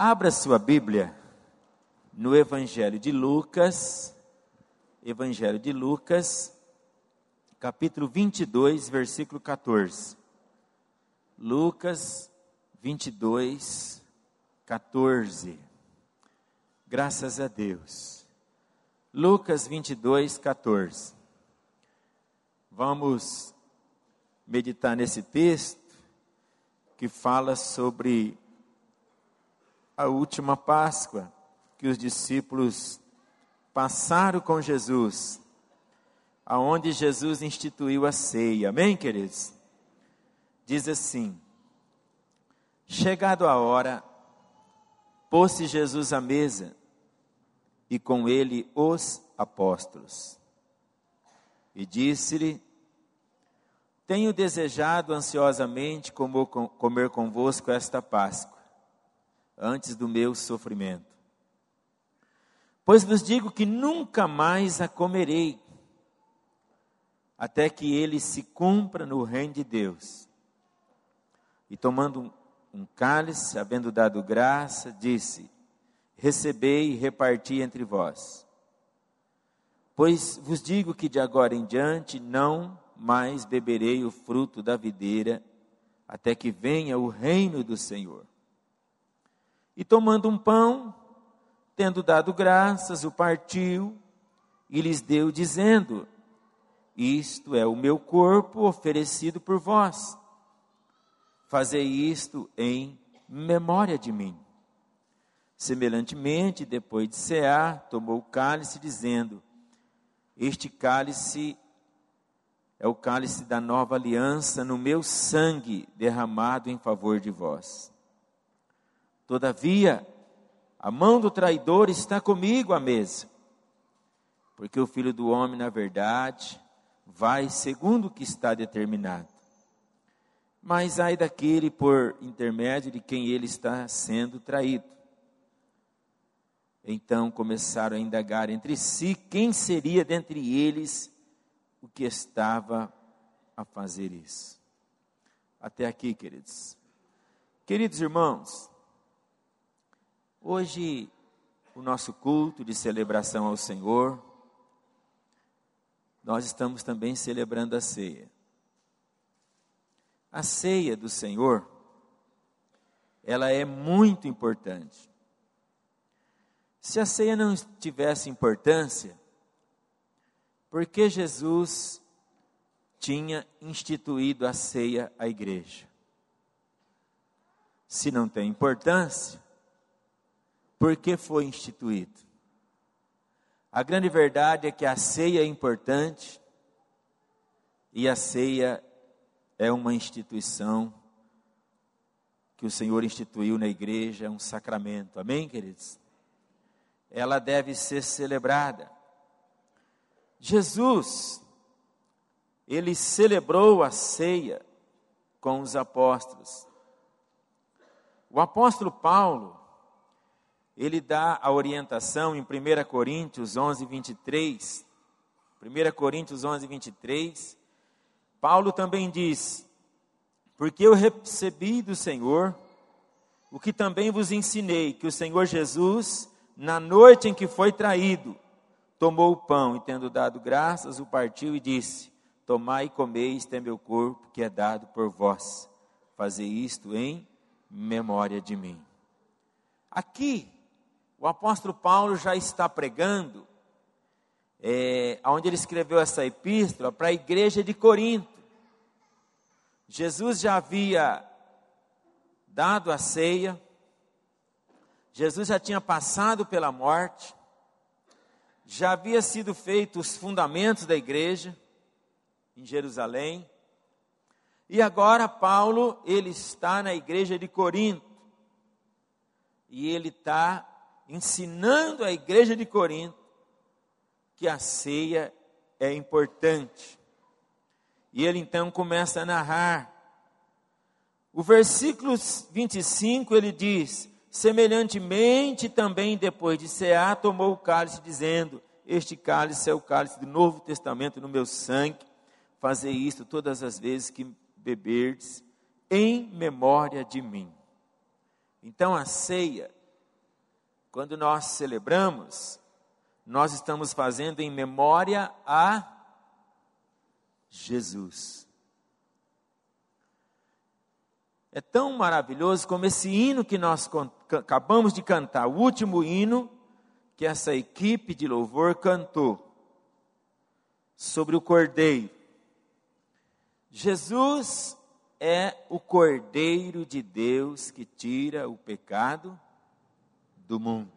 Abra sua Bíblia no Evangelho de Lucas, capítulo 22, versículo 14. Lucas 22, 14. Graças a Deus. Lucas 22, 14. Vamos meditar nesse texto que fala sobre a última Páscoa que os discípulos passaram com Jesus, aonde Jesus instituiu a ceia. Amém, queridos? Diz assim: chegado a hora, pôs-se Jesus à mesa e com ele os apóstolos. E disse-lhe: tenho desejado ansiosamente comer convosco esta Páscoa, antes do meu sofrimento. Pois vos digo que nunca mais a comerei, até que ele se cumpra no reino de Deus. E tomando um cálice, havendo dado graça, disse: recebei e reparti entre vós. Pois vos digo que de agora em diante não mais beberei o fruto da videira, até que venha o reino do Senhor. E tomando um pão, tendo dado graças, o partiu e lhes deu, dizendo: isto é o meu corpo oferecido por vós. Fazei isto em memória de mim. Semelhantemente, depois de cear, tomou o cálice, dizendo: este cálice é o cálice da nova aliança no meu sangue derramado em favor de vós. Todavia, a mão do traidor está comigo à mesa, porque o Filho do Homem, na verdade, vai segundo o que está determinado. Mas ai daquele por intermédio de quem ele está sendo traído. Então começaram a indagar entre si quem seria dentre eles o que estava a fazer isso. Até aqui, queridos. Queridos irmãos, hoje o nosso culto de celebração ao Senhor, nós estamos também celebrando a ceia. A ceia do Senhor, ela é muito importante. Se a ceia não tivesse importância, por que Jesus tinha instituído a ceia à igreja? Se não tem importância, por que foi instituído? A grande verdade é que a ceia é importante e a ceia é uma instituição que o Senhor instituiu na igreja, é um sacramento. Amém, queridos? Ela deve ser celebrada. Jesus, ele celebrou a ceia com os apóstolos. O apóstolo Paulo, ele dá a orientação em 1 Coríntios 11, 23. 1 Coríntios 11, 23. Paulo também diz: porque eu recebi do Senhor o que também vos ensinei, que o Senhor Jesus, na noite em que foi traído, tomou o pão e, tendo dado graças, o partiu e disse: tomai e comei, este é meu corpo, que é dado por vós. Fazei isto em memória de mim. Aqui, o apóstolo Paulo já está pregando, onde ele escreveu essa epístola, para a igreja de Corinto. Jesus já havia dado a ceia, Jesus já tinha passado pela morte, já havia sido feitos os fundamentos da igreja em Jerusalém, e agora Paulo, ele está na igreja de Corinto, e ele está ensinando a igreja de Corinto que a ceia é importante. E ele então começa a narrar. O versículo 25 ele diz: semelhantemente também depois de cear, tomou o cálice, dizendo: este cálice é o cálice do Novo Testamento no meu sangue. Fazei isto todas as vezes que beberdes, em memória de mim. Então a ceia Quando nós celebramos, nós estamos fazendo em memória a Jesus. É tão maravilhoso como esse hino que nós acabamos de cantar, o último hino que essa equipe de louvor cantou, sobre o Cordeiro. Jesus é o Cordeiro de Deus que tira o pecado do mundo.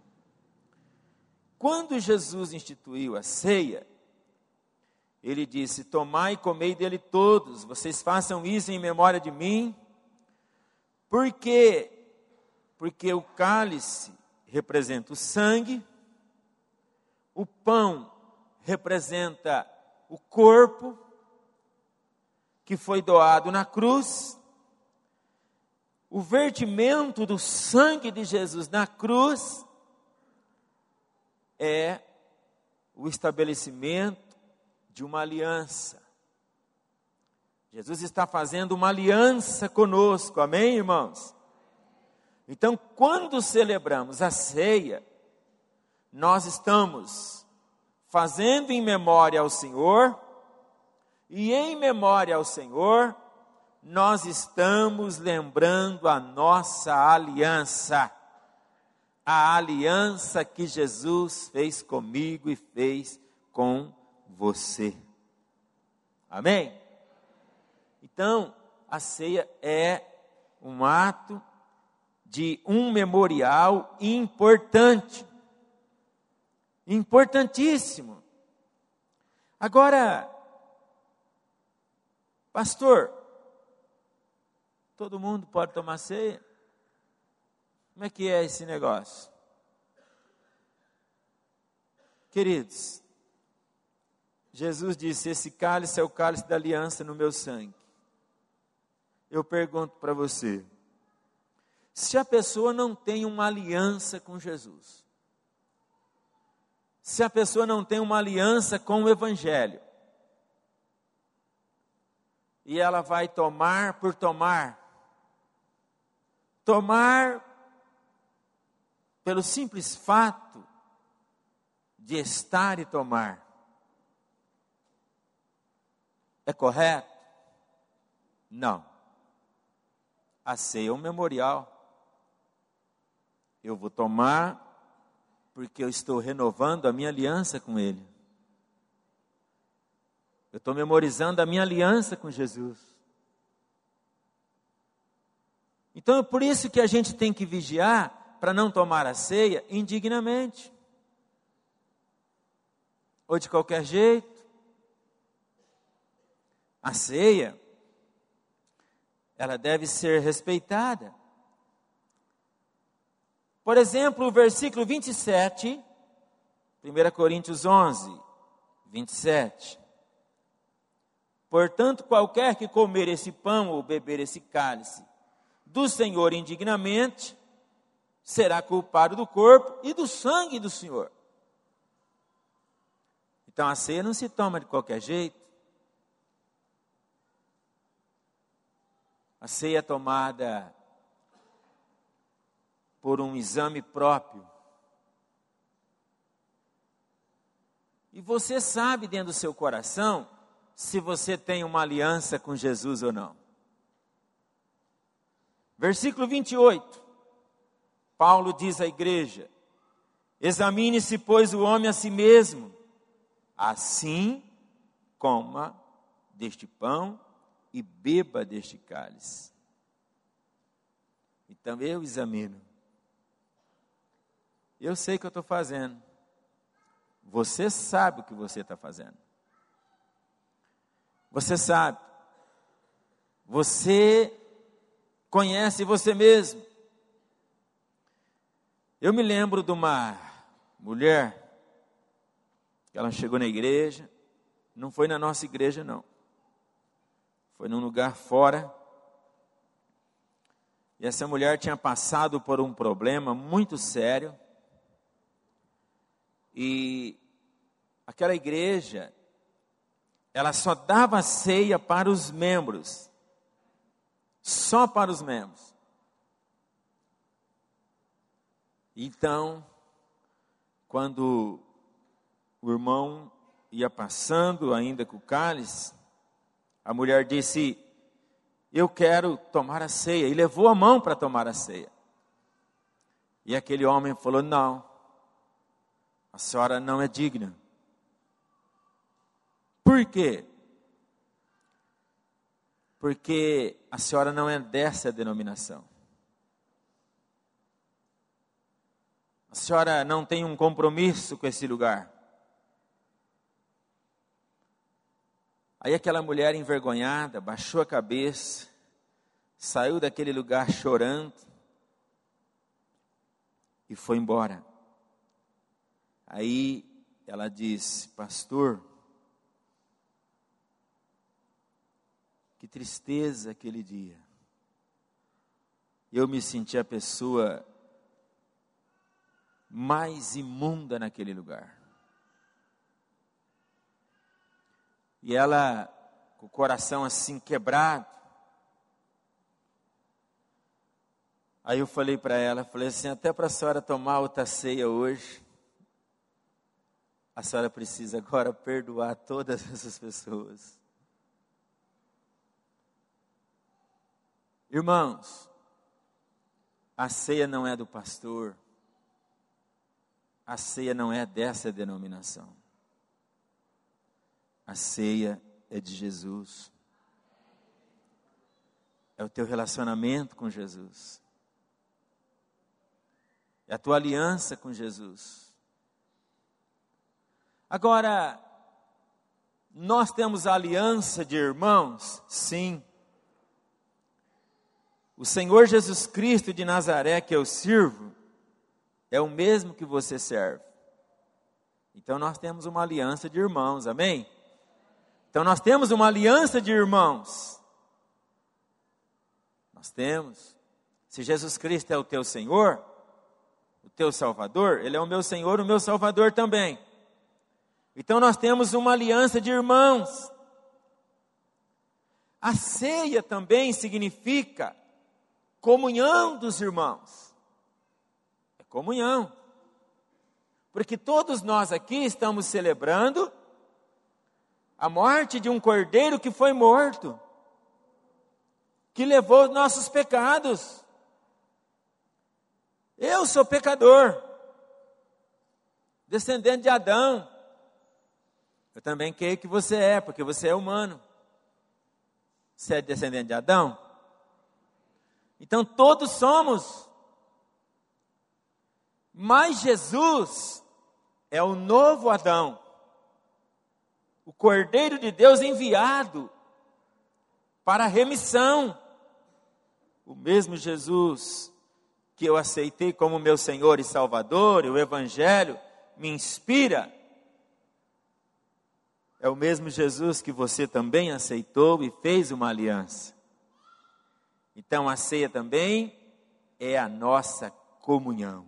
Quando Jesus instituiu a ceia, ele disse: tomai e comei dele todos, vocês façam isso em memória de mim. Por quê? Porque o cálice representa o sangue, o pão representa o corpo que foi doado na cruz, o vertimento do sangue de Jesus na cruz é o estabelecimento de uma aliança. Jesus está fazendo uma aliança conosco, amém, irmãos? Então, quando celebramos a ceia, nós estamos fazendo em memória ao Senhor, e em memória ao Senhor, nós estamos lembrando a nossa aliança, a aliança que Jesus fez comigo e fez com você. Amém? Então, a ceia é um ato de um memorial importante, importantíssimo. Agora, pastor, todo mundo pode tomar ceia? Como é que é esse negócio? Queridos, Jesus disse: esse cálice é o cálice da aliança no meu sangue. Eu pergunto para você, se a pessoa não tem uma aliança com Jesus, se a pessoa não tem uma aliança com o Evangelho, e ela vai tomar por tomar pelo simples fato de estar e tomar, é correto? Não. A ceia é um memorial. Eu vou tomar porque eu estou renovando a minha aliança com Ele. Eu estou memorizando a minha aliança com Jesus. Então é por isso que a gente tem que vigiar para não tomar a ceia indignamente, ou de qualquer jeito. A ceia, ela deve ser respeitada. Por exemplo, o versículo 27, 1 Coríntios 11, 27. Portanto, qualquer que comer esse pão ou beber esse cálice do Senhor indignamente, será culpado do corpo e do sangue do Senhor. Então a ceia não se toma de qualquer jeito. A ceia é tomada por um exame próprio. E você sabe dentro do seu coração se você tem uma aliança com Jesus ou não. Versículo 28. Paulo diz à igreja: examine-se, pois, o homem a si mesmo, assim coma deste pão e beba deste cálice. Então eu examino. Eu sei o que eu estou fazendo. Você sabe o que você está fazendo. Você sabe. Você conhece você mesmo. Eu me lembro de uma mulher que ela chegou na igreja. Não foi na nossa igreja, não. Foi num lugar fora. E essa mulher tinha passado por um problema muito sério. E aquela igreja, ela só dava ceia para os membros. Só para os membros. Então, quando o irmão ia passando ainda com o cálice, a mulher disse: eu quero tomar a ceia, e levou a mão para tomar a ceia. E aquele homem falou: não, a senhora não é digna. Por quê? Porque a senhora não é dessa denominação. A senhora não tem um compromisso com esse lugar. Aí aquela mulher envergonhada baixou a cabeça, saiu daquele lugar chorando e foi embora. Aí ela disse: pastor, que tristeza aquele dia. Eu me senti a pessoa mais imunda naquele lugar. E ela, com o coração assim quebrado, aí eu falei para ela, falei assim: até para a senhora tomar outra ceia hoje, a senhora precisa agora perdoar todas essas pessoas. Irmãos, a ceia não é do pastor, a ceia não é dessa denominação. A ceia é de Jesus. É o teu relacionamento com Jesus. É a tua aliança com Jesus. Agora, nós temos a aliança de irmãos? Sim. O Senhor Jesus Cristo de Nazaré, que eu sirvo, é o mesmo que você serve. Então nós temos uma aliança de irmãos, amém? Então nós temos uma aliança de irmãos. Nós temos. Se Jesus Cristo é o teu Senhor, o teu Salvador, Ele é o meu Senhor, o meu Salvador também. Então nós temos uma aliança de irmãos. A ceia também significa comunhão dos irmãos. É comunhão. Porque todos nós aqui estamos celebrando a morte de um cordeiro que foi morto, que levou os nossos pecados. Eu sou pecador, descendente de Adão. Eu também creio que você é, porque você é humano. Você é descendente de Adão? Então todos somos. Mas Jesus é o novo Adão, o Cordeiro de Deus enviado para a remissão. O mesmo Jesus que eu aceitei como meu Senhor e Salvador, e o Evangelho me inspira, é o mesmo Jesus que você também aceitou e fez uma aliança. Então a ceia também é a nossa comunhão.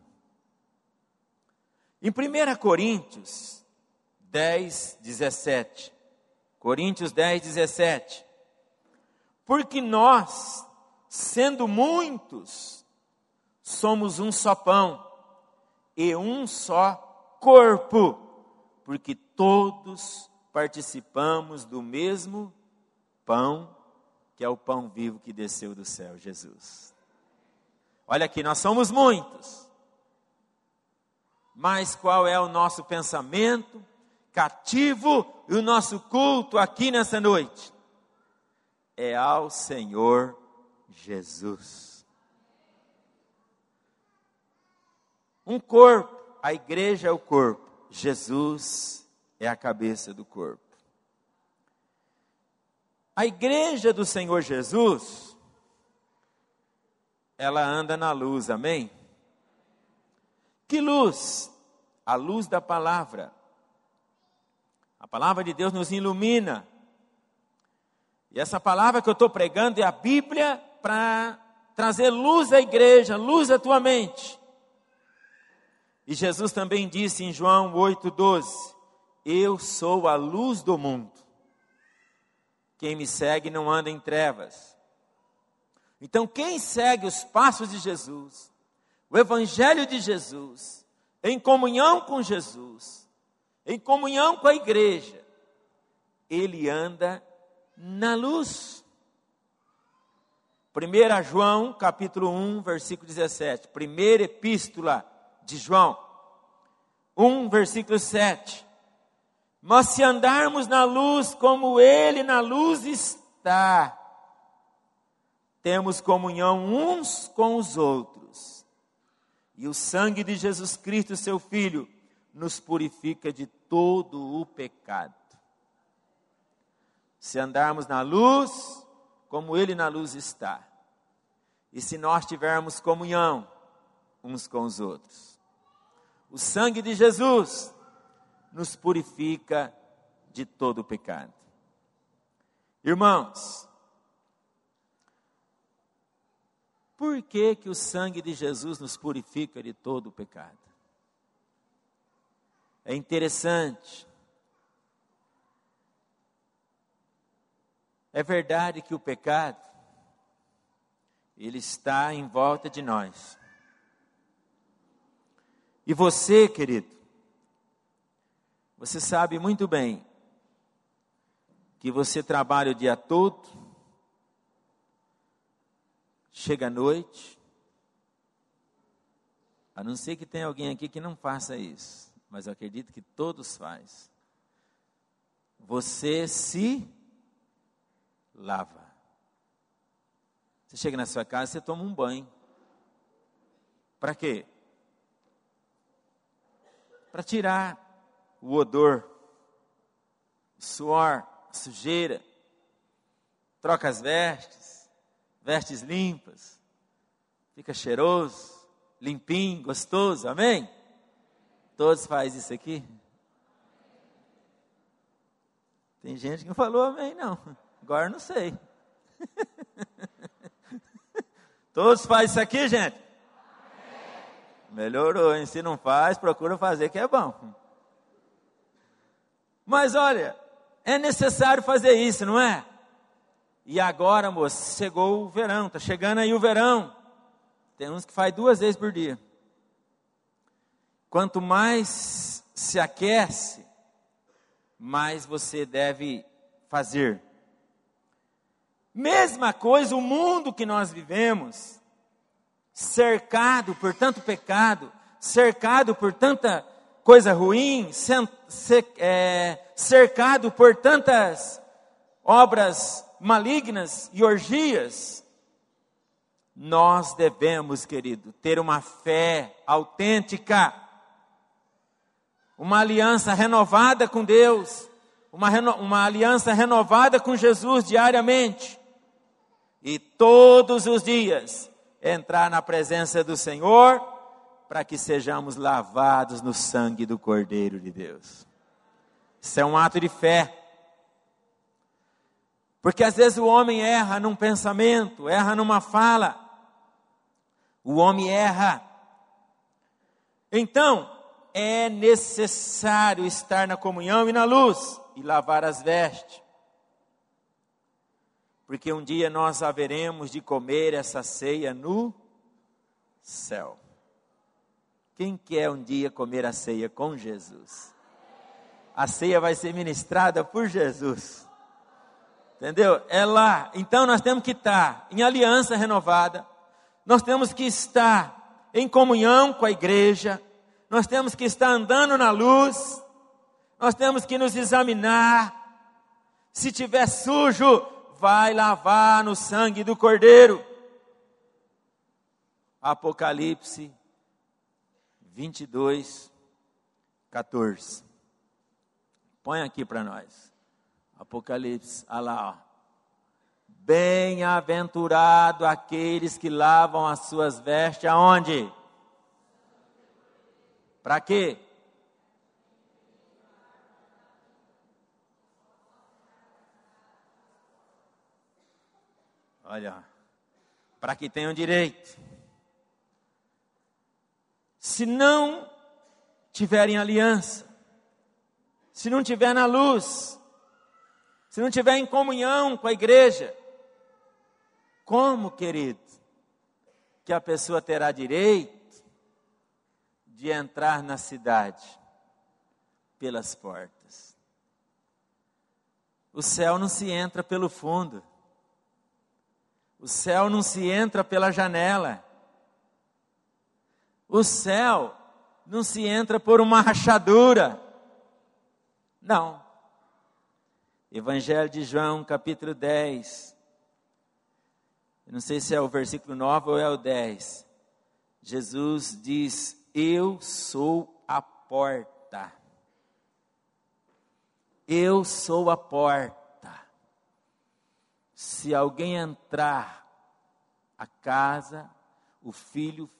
Em 1 Coríntios 10, 17. Coríntios 10, 17. Porque nós, sendo muitos, somos um só pão e um só corpo, porque todos participamos do mesmo pão, que é o pão vivo que desceu do céu, Jesus. Olha aqui, nós somos muitos. Mas qual é o nosso pensamento cativo e o nosso culto aqui nessa noite? É ao Senhor Jesus. Um corpo, a igreja é o corpo, Jesus é a cabeça do corpo. A igreja do Senhor Jesus, ela anda na luz, amém? Que luz? A luz da palavra. A palavra de Deus nos ilumina. E essa palavra que eu estou pregando é a Bíblia para trazer luz à igreja, luz à tua mente. E Jesus também disse em João 8,12: eu sou a luz do mundo. Quem me segue não anda em trevas. Então quem segue os passos de Jesus, o Evangelho de Jesus, em comunhão com Jesus, em comunhão com a igreja, ele anda na luz. 1 João, capítulo 1, versículo 17. Primeira epístola de João, 1, versículo 7. Mas se andarmos na luz como ele na luz está, temos comunhão uns com os outros. E o sangue de Jesus Cristo, seu Filho, nos purifica de todo o pecado. Se andarmos na luz, como ele na luz está. E se nós tivermos comunhão uns com os outros. O sangue de Jesus nos purifica de todo o pecado. Irmãos, por que que o sangue de Jesus nos purifica de todo o pecado? É interessante. É verdade que o pecado, ele está em volta de nós. E você, querido, você sabe muito bem que você trabalha o dia todo, chega à noite, a não ser que tenha alguém aqui que não faça isso, mas eu acredito que todos fazem. Você se lava. Você chega na sua casa, você toma um banho. Para quê? Para tirar o odor, o suor, a sujeira. Troca as vestes, vestes limpas. Fica cheiroso, limpinho, gostoso, amém? Todos fazem isso aqui? Tem gente que não falou amém, não. Agora eu não sei. Todos fazem isso aqui, gente? Melhorou, hein? Se não faz, procura fazer que é bom. Mas olha, é necessário fazer isso, não é? E agora, moço, chegou o verão, está chegando aí o verão. Tem uns que faz 2 vezes por dia. Quanto mais se aquece, mais você deve fazer. Mesma coisa, o mundo que nós vivemos, cercado por tanto pecado, cercado por tanta coisa ruim, cercado por tantas obras malignas e orgias, nós devemos, querido, ter uma fé autêntica, uma aliança renovada com Deus, uma aliança renovada com Jesus diariamente, e todos os dias entrar na presença do Senhor, para que sejamos lavados no sangue do Cordeiro de Deus. Isso é um ato de fé. Porque às vezes o homem erra num pensamento, erra numa fala. O homem erra. Então, é necessário estar na comunhão e na luz, e lavar as vestes. Porque um dia nós haveremos de comer essa ceia no céu. Quem quer um dia comer a ceia com Jesus? A ceia vai ser ministrada por Jesus. Entendeu? É lá. Então nós temos que estar em aliança renovada. Nós temos que estar em comunhão com a igreja. Nós temos que estar andando na luz. Nós temos que nos examinar. Se tiver sujo, vai lavar no sangue do Cordeiro. Apocalipse 22, 14. Põe aqui para nós. Apocalipse, olha lá, ó. Bem-aventurado aqueles que lavam as suas vestes aonde? Para quê? Olha, para que tenham direito. Se não tiverem aliança, se não tiver na luz, se não tiver em comunhão com a igreja, como, querido, que a pessoa terá direito de entrar na cidade pelas portas. O céu não se entra pelo fundo. O céu não se entra pela janela. O céu não se entra por uma rachadura. Não. Evangelho de João, capítulo 10. Eu não sei se é o versículo 9 ou é o 10. Jesus diz: eu sou a porta. Eu sou a porta. Se alguém entrar a casa, o filho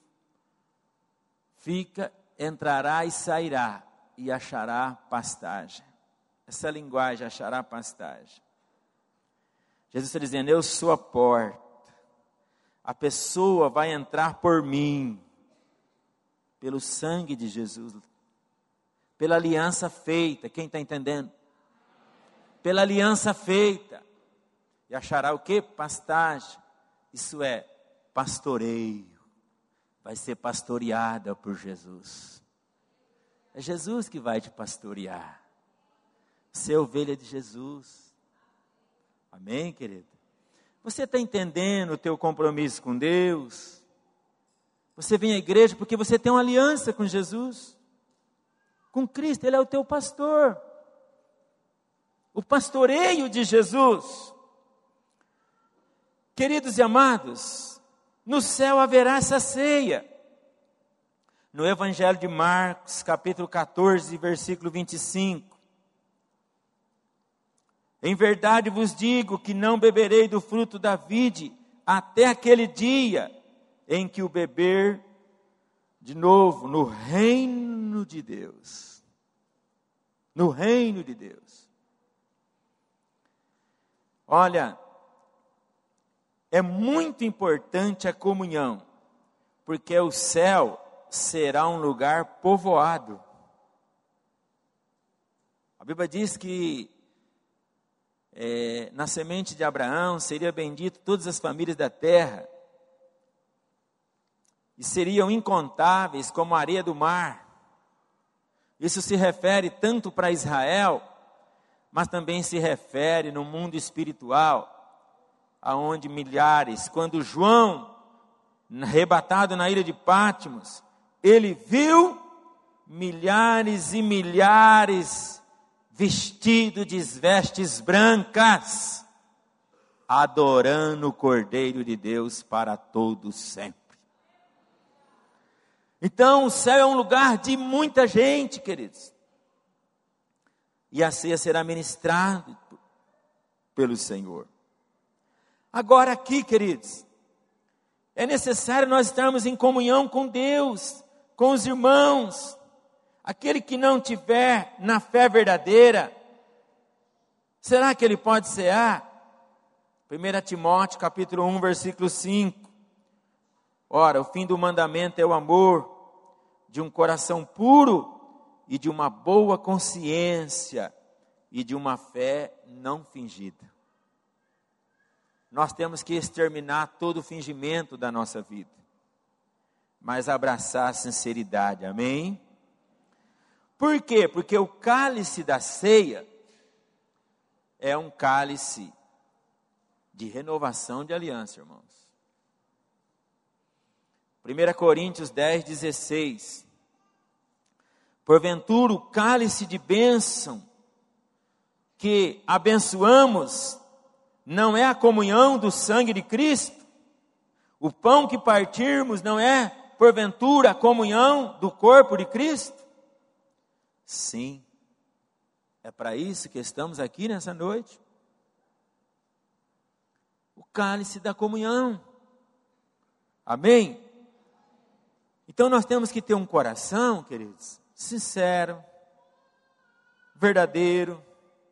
entrará e sairá e achará pastagem. Essa linguagem, achará pastagem. Jesus está dizendo: eu sou a porta. A pessoa vai entrar por mim, pelo sangue de Jesus, pela aliança feita. Quem está entendendo? Pela aliança feita. E achará o quê? Pastagem. Isso é pastoreio. Vai ser pastoreada por Jesus. É Jesus que vai te pastorear. Você é ovelha de Jesus. Amém, querido? Você está entendendo o teu compromisso com Deus? Você vem à igreja porque você tem uma aliança com Jesus. Com Cristo, Ele é o teu pastor. O pastoreio de Jesus. Queridos e amados, no céu haverá essa ceia. No Evangelho de Marcos, capítulo 14, versículo 25. Em verdade vos digo que não beberei do fruto da vide até aquele dia em que o beber de novo no reino de Deus. No reino de Deus. Olha, é muito importante a comunhão, porque o céu será um lugar povoado. A Bíblia diz que na semente de Abraão seria bendito todas as famílias da terra, e seriam incontáveis como a areia do mar. Isso se refere tanto para Israel, mas também se refere no mundo espiritual, aonde milhares, quando João, arrebatado na ilha de Patmos, ele viu milhares e milhares vestidos de vestes brancas, adorando o Cordeiro de Deus para todo sempre. Então o céu é um lugar de muita gente, queridos. E a ceia será ministrada pelo Senhor. Agora aqui, queridos, é necessário nós estarmos em comunhão com Deus, com os irmãos. Aquele que não tiver na fé verdadeira, será que ele pode cear? 1 Timóteo capítulo 1, versículo 5. Ora, o fim do mandamento é o amor de um coração puro e de uma boa consciência e de uma fé não fingida. Nós temos que exterminar todo o fingimento da nossa vida, mas abraçar a sinceridade, amém? Por quê? Porque o cálice da ceia é um cálice de renovação de aliança, irmãos. 1 Coríntios 10, 16. Porventura o cálice de bênção que abençoamos não é a comunhão do sangue de Cristo? O pão que partirmos não é, porventura, a comunhão do corpo de Cristo? Sim, é para isso que estamos aqui nessa noite. O cálice da comunhão. Amém? Então nós temos que ter um coração, queridos, sincero, verdadeiro.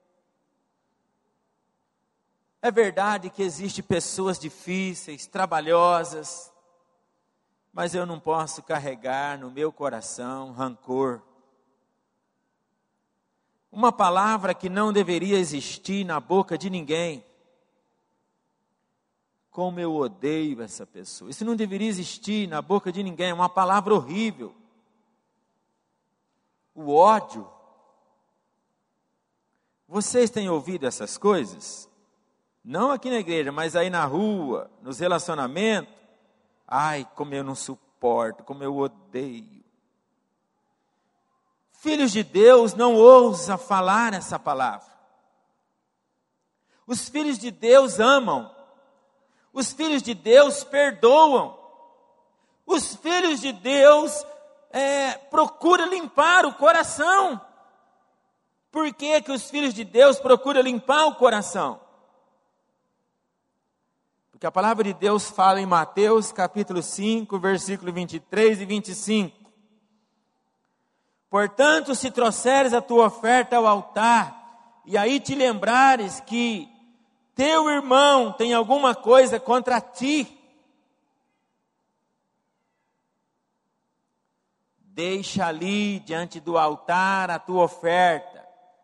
É verdade que existem pessoas difíceis, trabalhosas, mas eu não posso carregar no meu coração rancor. Uma palavra que não deveria existir na boca de ninguém. Como eu odeio essa pessoa. Isso não deveria existir na boca de ninguém, é uma palavra horrível. o ódio. Vocês têm ouvido essas coisas? Não aqui na igreja, mas aí na rua, nos relacionamentos. Ai, como eu não suporto, como eu odeio. Filhos de Deus não ousam falar essa palavra. Os filhos de Deus amam. Os filhos de Deus perdoam. Os filhos de Deus procuram limpar o coração. Por que que os filhos de Deus procuram limpar o coração? Porque a palavra de Deus fala em Mateus capítulo 5, versículo 23 e 25. Portanto, se trouxeres a tua oferta ao altar, e aí te lembrares que teu irmão tem alguma coisa contra ti, deixa ali diante do altar a tua oferta.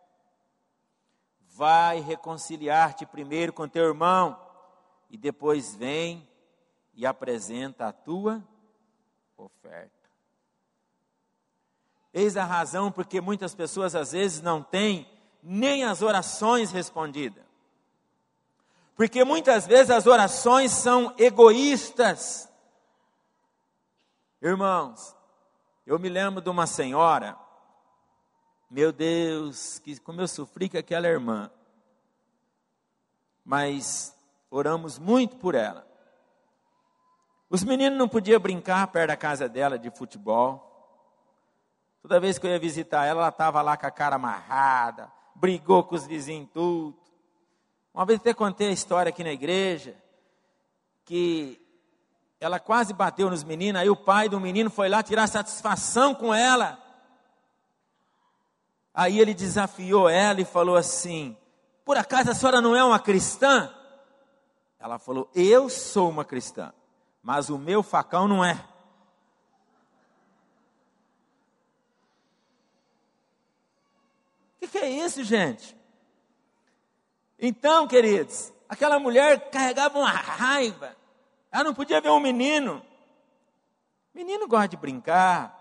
Vai reconciliar-te primeiro com teu irmão, e depois vem e apresenta a tua oferta. Eis a razão porque muitas pessoas às vezes não têm nem as orações respondidas. Porque muitas vezes as orações são egoístas. Irmãos, eu me lembro de uma senhora, meu Deus, como eu sofri com aquela irmã. Mas oramos muito por ela. Os meninos não podiam brincar perto da casa dela de futebol. Toda vez que eu ia visitar ela, ela estava lá com a cara amarrada, brigou com os vizinhos tudo. Uma vez até contei a história aqui na igreja, que ela quase bateu nos meninos, aí o pai do menino foi lá tirar satisfação com ela. Aí ele desafiou ela e falou assim, por acaso a senhora não é uma cristã? Ela falou, eu sou uma cristã, mas o meu facão não é. O que é isso, gente? Então, queridos, aquela mulher carregava uma raiva. Ela não podia ver um menino. Menino gosta de brincar.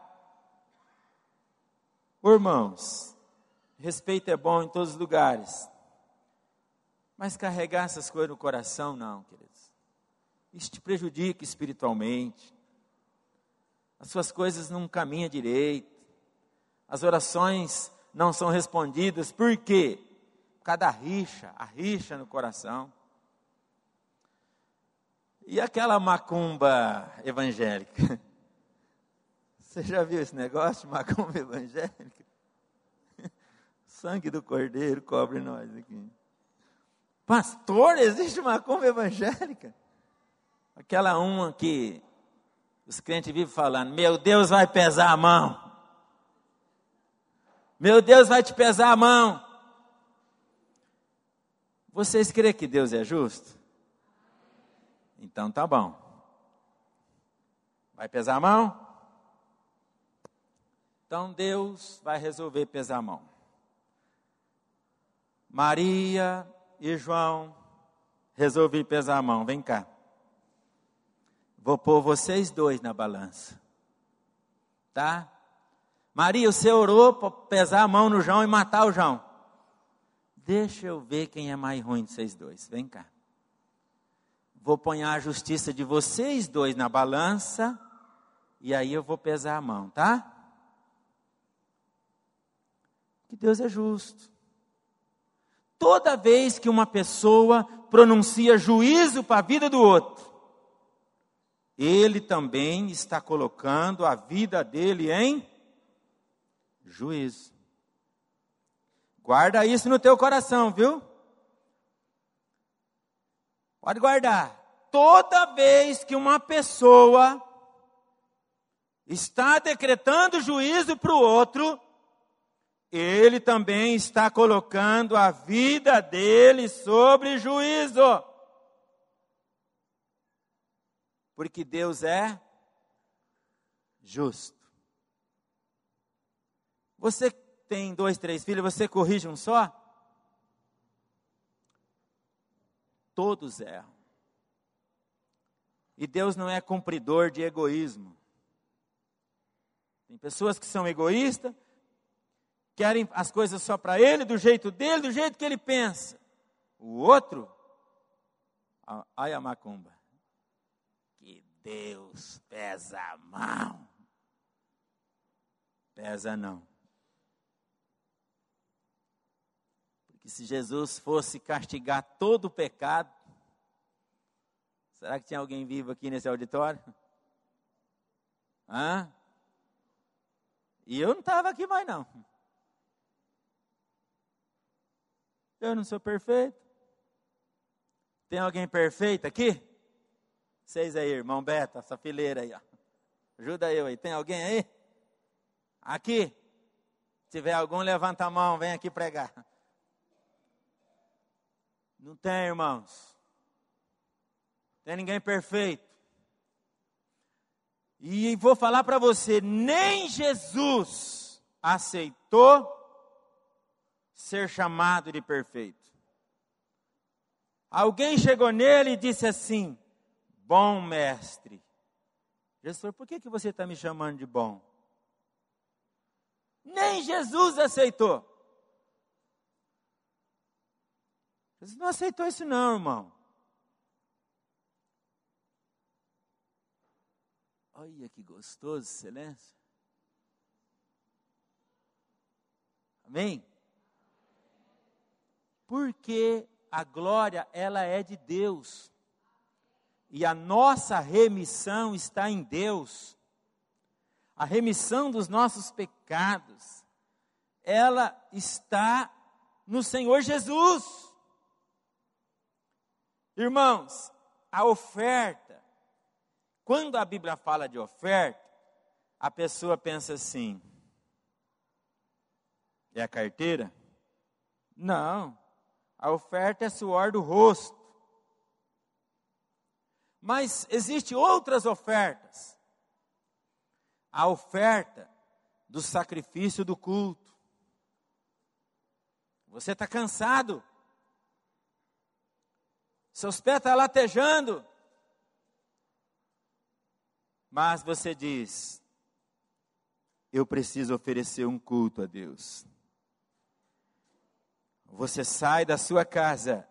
Irmãos, respeito é bom em todos os lugares. Mas carregar essas coisas no coração, não, queridos. Isso te prejudica espiritualmente. As suas coisas não caminham direito. As orações não são respondidas. Por quê? Por causa da rixa, a rixa no coração. E aquela macumba evangélica? Você já viu esse negócio de macumba evangélica? Sangue do Cordeiro cobre nós aqui. Pastor, existe macumba evangélica? Aquela uma que os crentes vivem falando, meu Deus vai pesar a mão. Meu Deus vai te pesar a mão. Vocês creem que Deus é justo? Então tá bom. Vai pesar a mão? Então Deus vai resolver pesar a mão. Maria e João, resolvi pesar a mão. Vem cá. Vou pôr vocês dois na balança. Tá? Maria, você orou para pesar a mão no João e matar o João. Deixa eu ver quem é mais ruim de vocês dois. Vem cá. Vou pôr a justiça de vocês dois na balança. E aí eu vou pesar a mão, tá? Que Deus é justo. Toda vez que uma pessoa pronuncia juízo para a vida do outro, ele também está colocando a vida dele em juízo. Guarda isso no teu coração, viu? Pode guardar. Toda vez que uma pessoa está decretando juízo para o outro, ele também está colocando a vida dele sobre juízo. Porque Deus é justo. Você tem 2, 3 filhos, você corrige um só? Todos erram. E Deus não é cumpridor de egoísmo. Tem pessoas que são egoístas, querem as coisas só para ele, do jeito dele, do jeito que ele pensa. O outro, olha a macumba, que Deus pesa a mão. Pesa não. Porque se Jesus fosse castigar todo o pecado, será que tinha alguém vivo aqui nesse auditório? Hã? E eu não estava aqui mais não. Eu não sou perfeito. Tem alguém perfeito aqui? Vocês aí, irmão Beto, essa fileira aí, ó. Ajuda eu aí. Tem alguém aí? Aqui? Se tiver algum, levanta a mão, vem aqui pregar. Não tem, irmãos. Tem ninguém perfeito. E vou falar para você, nem Jesus aceitou ser chamado de perfeito. Alguém chegou nele e disse assim: bom mestre. Jesus, por que você está me chamando de bom? Nem Jesus aceitou. Jesus não aceitou isso não, irmão. Olha que gostoso, silêncio. Amém? Porque a glória, ela é de Deus. E a nossa remissão está em Deus. A remissão dos nossos pecados, ela está no Senhor Jesus. Irmãos, a oferta, quando a Bíblia fala de oferta, a pessoa pensa assim: é a carteira? Não, a oferta é suor do rosto. Mas existem outras ofertas. A oferta do sacrifício do culto. Você está cansado. Seus pés estão latejando. Mas você diz: eu preciso oferecer um culto a Deus. Você sai da sua casa,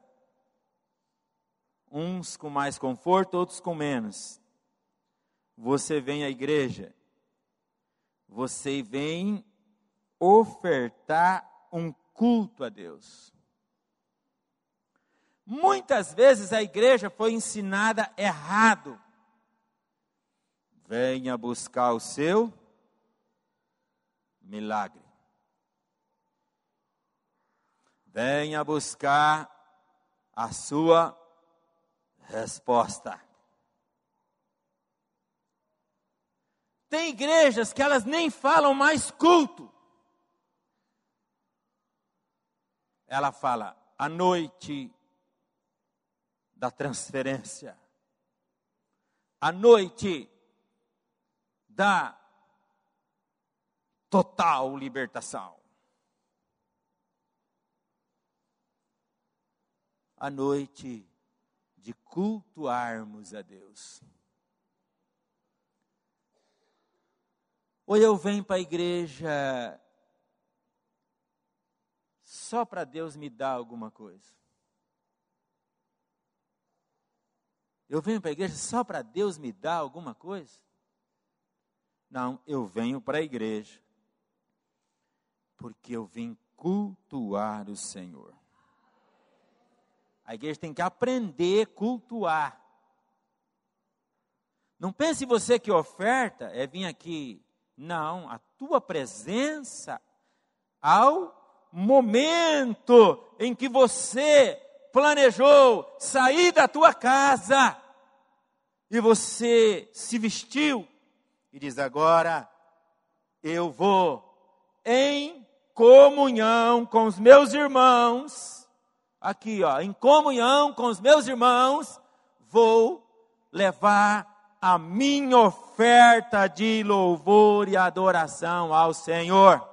uns com mais conforto, outros com menos. Você vem à igreja, você vem ofertar um culto a Deus. Muitas vezes a igreja foi ensinada errado. Venha buscar o seu milagre. Venha buscar a sua resposta. Tem igrejas que elas nem falam mais culto. Ela fala a noite da transferência, a noite da total libertação, a noite de cultuarmos a Deus. Ou eu venho para a igreja só para Deus me dar alguma coisa. Eu venho para a igreja só para Deus me dar alguma coisa? Não, eu venho para a igreja porque eu vim cultuar o Senhor. A igreja tem que aprender a cultuar. Não pense você que oferta é vir aqui. Não, a tua presença ao momento em que você planejou sair da tua casa e você se vestiu e diz: agora eu vou em comunhão com os meus irmãos, aqui ó, em comunhão com os meus irmãos, vou levar a minha oferta de louvor e adoração ao Senhor.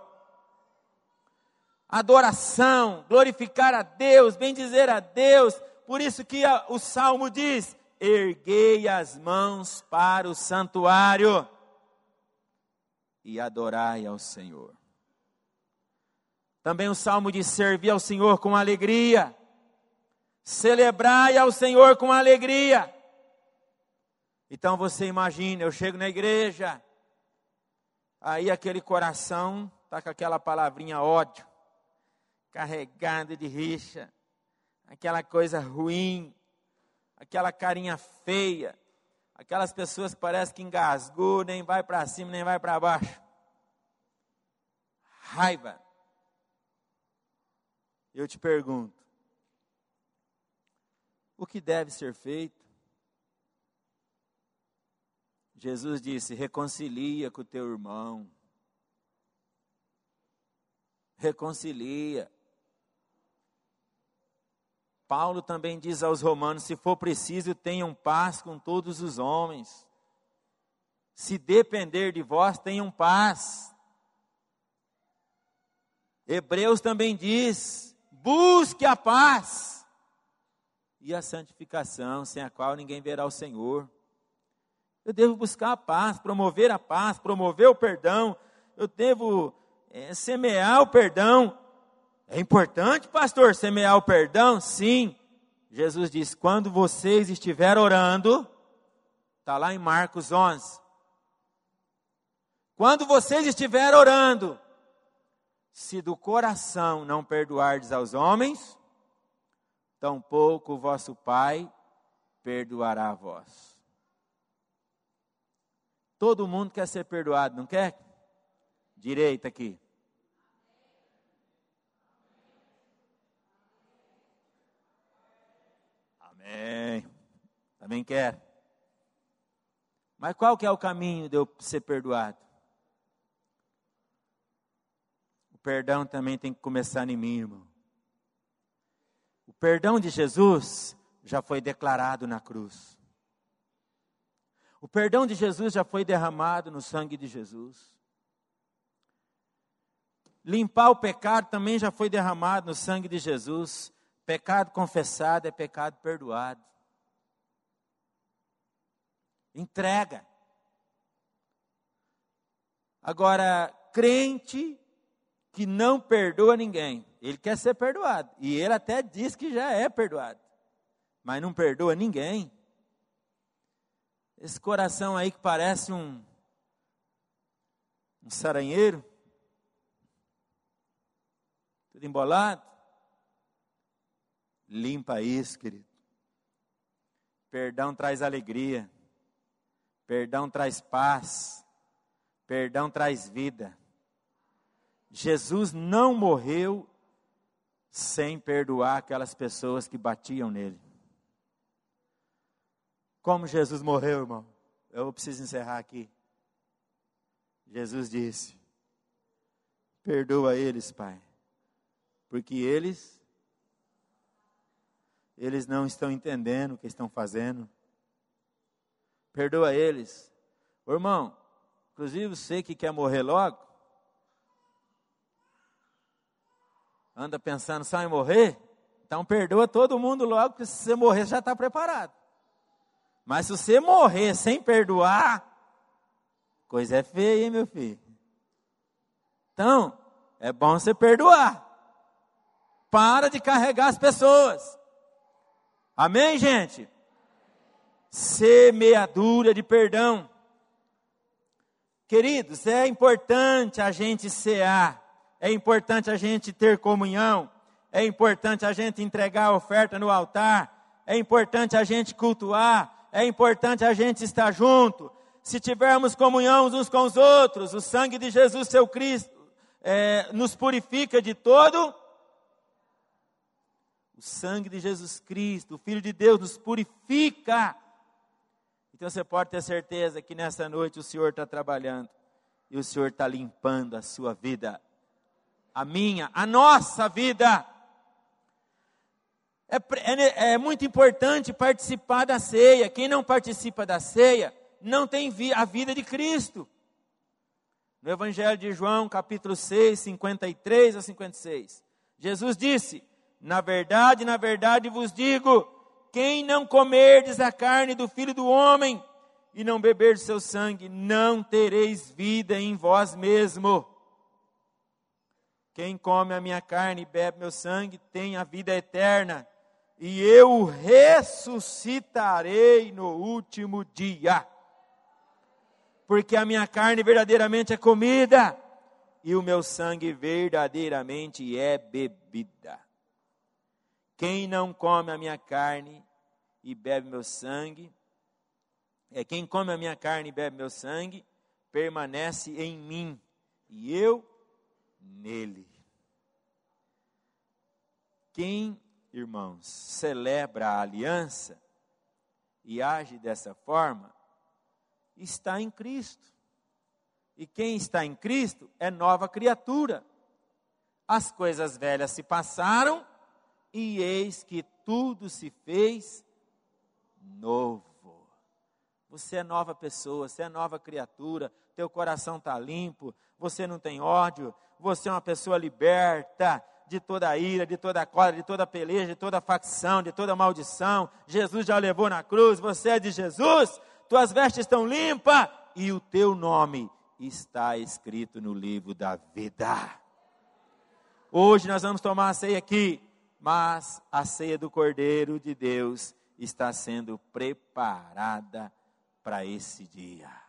Adoração, glorificar a Deus, bendizer a Deus. Por isso que o Salmo diz: erguei as mãos para o santuário e adorai ao Senhor. Também o Salmo diz: servir ao Senhor com alegria. Celebrai ao Senhor com alegria. Então você imagina, eu chego na igreja, aí aquele coração está com aquela palavrinha ódio, carregado de rixa, aquela coisa ruim, aquela carinha feia, aquelas pessoas que parece que engasgou, nem vai para cima, nem vai para baixo. Raiva. Eu te pergunto, o que deve ser feito? Jesus disse: reconcilia com o teu irmão. Reconcilia. Paulo também diz aos romanos: se for preciso, tenham paz com todos os homens. Se depender de vós, tenham paz. Hebreus também diz: busque a paz e a santificação, sem a qual ninguém verá o Senhor. Eu devo buscar a paz, promover a paz, promover o perdão. Eu devo semear o perdão. É importante, pastor, semear o perdão? Sim. Jesus diz: quando vocês estiverem orando, está lá em Marcos 11. Quando vocês estiverem orando, se do coração não perdoardes aos homens, tampouco o vosso Pai perdoará a vós. Todo mundo quer ser perdoado, não quer? Direita aqui. Amém. Também quer. Mas qual que é o caminho de eu ser perdoado? O perdão também tem que começar em mim, irmão. O perdão de Jesus já foi declarado na cruz. O perdão de Jesus já foi derramado no sangue de Jesus. Limpar o pecado também já foi derramado no sangue de Jesus. Pecado confessado é pecado perdoado. Entrega. Agora, crente que não perdoa ninguém, ele quer ser perdoado. E ele até diz que já é perdoado. Mas não perdoa ninguém. Esse coração aí que parece um saranheiro, tudo embolado, limpa isso, querido. Perdão traz alegria, perdão traz paz, perdão traz vida. Jesus não morreu sem perdoar aquelas pessoas que batiam nele. Como Jesus morreu, irmão? Eu preciso encerrar aqui. Jesus disse: perdoa eles, Pai, porque eles não estão entendendo o que estão fazendo. Perdoa eles. Ô, irmão, inclusive você que quer morrer logo, anda pensando só em morrer, então perdoa todo mundo logo, porque se você morrer, você já está preparado. Mas se você morrer sem perdoar, coisa é feia, hein, meu filho? Então, é bom você perdoar. Para de carregar as pessoas. Amém, gente? Semeadura de perdão. Queridos, é importante a gente cear. É importante a gente ter comunhão. É importante a gente entregar a oferta no altar. É importante a gente cultuar. É importante a gente estar junto. Se tivermos comunhão uns com os outros, o sangue de Jesus, seu Cristo, nos purifica de todo. O sangue de Jesus Cristo, o Filho de Deus, nos purifica. Então você pode ter certeza que nessa noite o Senhor está trabalhando. E o Senhor está limpando a sua vida. A minha, a nossa vida. É muito importante participar da ceia. Quem não participa da ceia, não tem a vida de Cristo. No Evangelho de João, capítulo 6, 53 a 56. Jesus disse: na verdade vos digo, quem não comerdes a carne do Filho do Homem, e não beberdes seu sangue, não tereis vida em vós mesmo. Quem come a minha carne e bebe meu sangue tem a vida eterna, e eu o ressuscitarei no último dia. Porque a minha carne verdadeiramente é comida, e o meu sangue verdadeiramente é bebida. Quem não come a minha carne e bebe meu sangue, quem come a minha carne e bebe meu sangue, permanece em mim, e eu nele. Quem, irmãos, celebra a aliança e age dessa forma, está em Cristo. E quem está em Cristo é nova criatura. As coisas velhas se passaram, e eis que tudo se fez novo. Você é nova pessoa, você é nova criatura, teu coração está limpo, você não tem ódio, você é uma pessoa liberta de toda ira, de toda cólera, de toda peleja, de toda facção, de toda maldição. Jesus já levou na cruz, você é de Jesus, tuas vestes estão limpas e o teu nome está escrito no livro da vida. Hoje nós vamos tomar a ceia aqui, mas a ceia do Cordeiro de Deus está sendo preparada para esse dia.